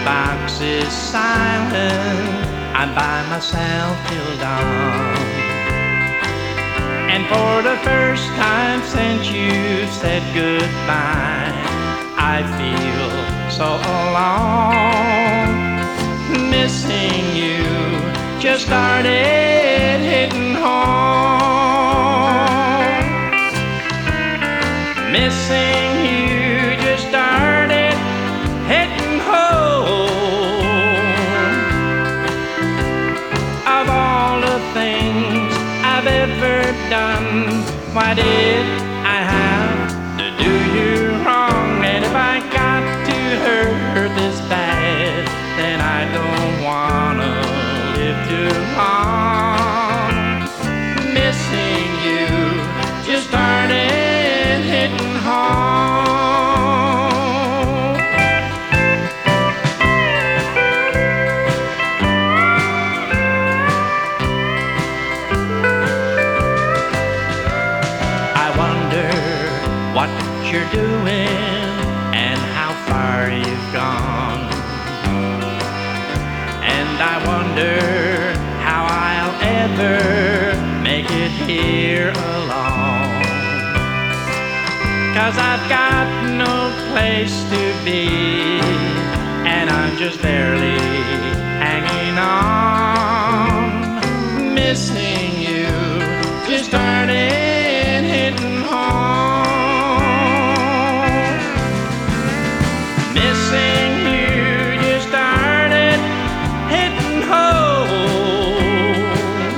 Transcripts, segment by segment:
box is silent. I'm by myself till dawn. And for the first time since you said goodbye, I feel so alone. Missing you just started hitting home. Missing you just started hitting home. Of all the things I've ever done, why did I have to do you wrong? And if I got to hurt this bad, then I don't wanna live too long. Missing you just started hitting home. I wonder what you're doing and how far you've gone. And I wonder how I'll ever make it here alone. 'Cause I've got no place to be, and I'm just barely hanging on. Missing you just started hitting home. Missing you just started hitting home.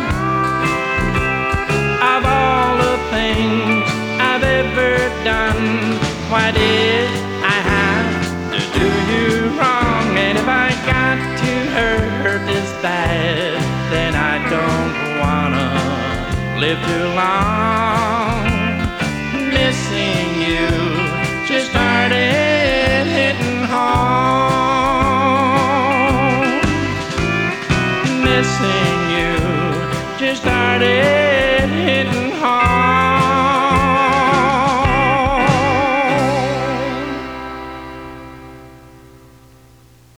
Of all the things I've ever done, why did I have to do you wrong? And if I got to hurt this bad, then I don't wanna live too long. Missing you just started hitting home. Missing you just started hitting